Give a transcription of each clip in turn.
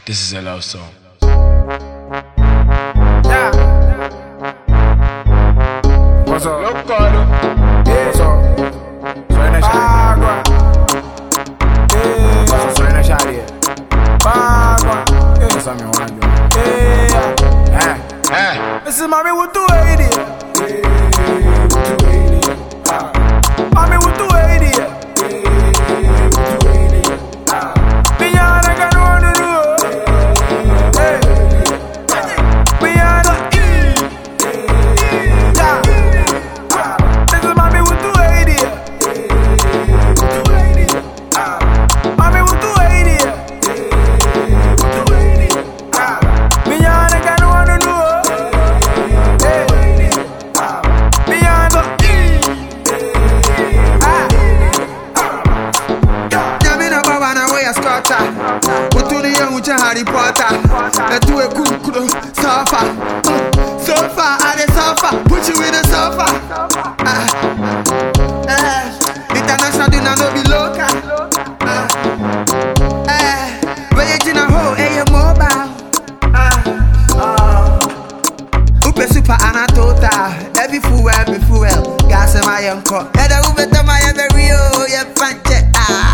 This is a love song. Yeah. What's up? Look, Carlo. Yeah. What's up? Suena Shadi. What's up? Suena Shadi. What's up, mi Juan? This is mommy with 280. Mommy with 280. Harry Potter, let's do a cool sofa. Sofa, I the sofa, put you in the sofa. International dinner no be local. Where you in a hole, a mobile. Upe super anatota, every fuel, gas in my uncle. And I will bet my every real, yeah, punch.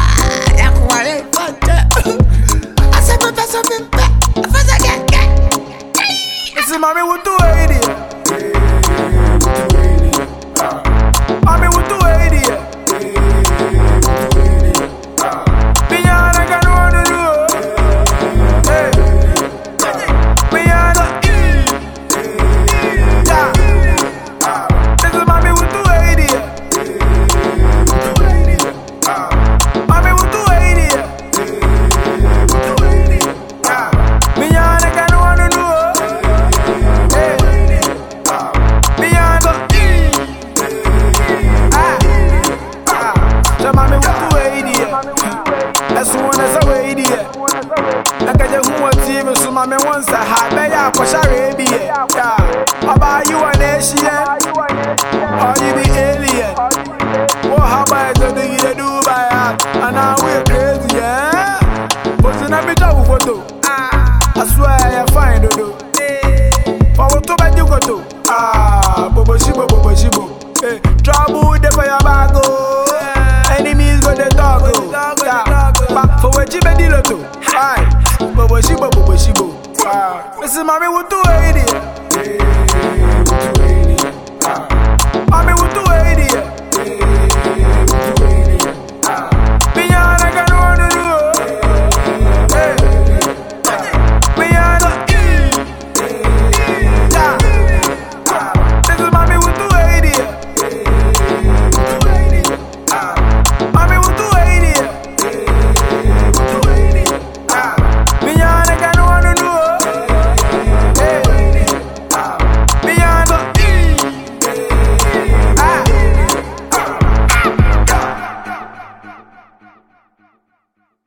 This is mommy with 280. Mommy with 280. Piñana que no ando duro. Piñana. This is mommy with 280. Mommy with 280. Piñana que no ando duro. Mommy with 280. That's one that's a way here. Like I just want TV, so mommy wants a high bay up for Arabia. Yeah. About you an Asian, or you be alien. What how about the thing you do by heart? And now we're crazy, yeah. But in a bit of photo, I swear I find you. For what to bet you go to? Bobo Shibo. Trouble with the fire bag. Enemies go the dog. For what you been dealing to? Bobo Shibo. This is mommy with 280. Mommy with 280.